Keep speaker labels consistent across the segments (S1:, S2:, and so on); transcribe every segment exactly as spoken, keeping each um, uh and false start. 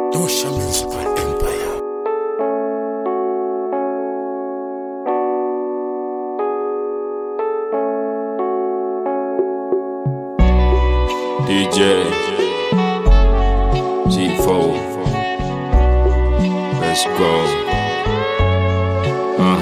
S1: Dosha Musical Empire.
S2: D J G four, let's go. Uh.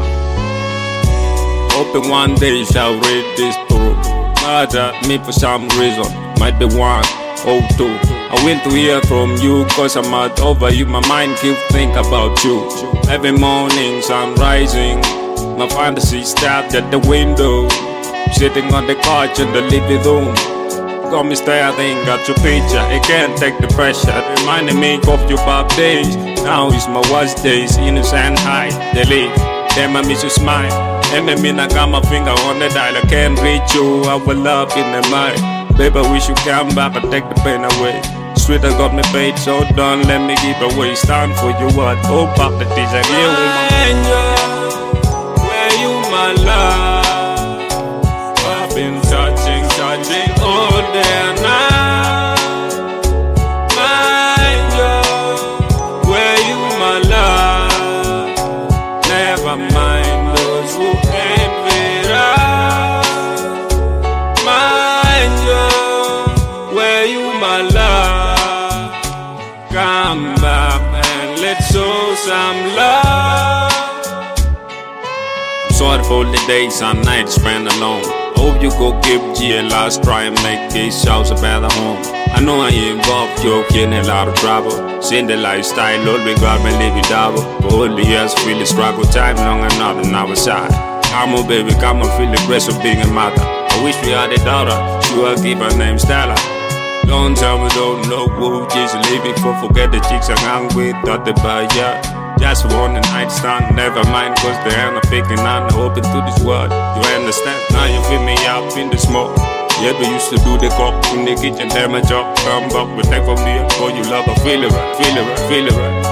S2: Hoping one day you shall read this through. Mad at me for some reason, might be one or two. I want to hear from you, cause I'm out over you. My mind keep think about you. Every morning I'm rising, my fantasy stabbed at the window. Sitting on the couch in the living room, got me staring at your picture. It can't take the pressure, reminding me of your bad days. Now is my worst days, innocent high, delete. Damn, I miss your smile. And I mean I got my finger on the dial. I can't reach you, I will love in the mind. Baby, I wish you come back and take the pain away. Sweet, I got me paid, so don't let me give away. Stand for you, what? Oh, pop the teacher, yeah, woman. Where you, my love? I've been touching, touching all day and night. Mind you, where you, my love? Never mind those who envy us. Mind you, where you, my love? Come back and let's show some love. I'm sorry for the days and nights spent alone. Hope you go give G a last try and make this house a better home. I know I involved you in a lot of trouble. Seen the lifestyle, always got me living double. For all the years, really struggle, time long and not on our side. Come on, baby, come on, feel the grace of being a mother. I wish we had a daughter, sure I'll give her name Stella. Don't tell me, don't know who just leaving for forget the chicks I'm hung with, thought they buy ya. Just one night stand, never mind, cause they are not picking on, open to this world. You understand? Now you feel me up in the smoke. Yeah, we used to do the coke in the kitchen, damn my job. Come back, we take from me, for you love, I feel it right, feel it right, feel it right.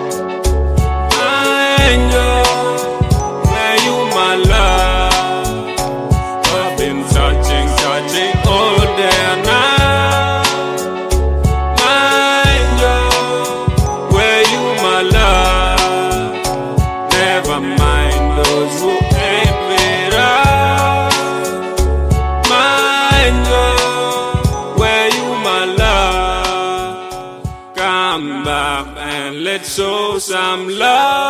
S2: Mind you, where you, my love? I've been touching, touching all day and night. Mind you, where you, my love? Never mind those who envy us. Mind you, where you, my love? Come back and let's show some love.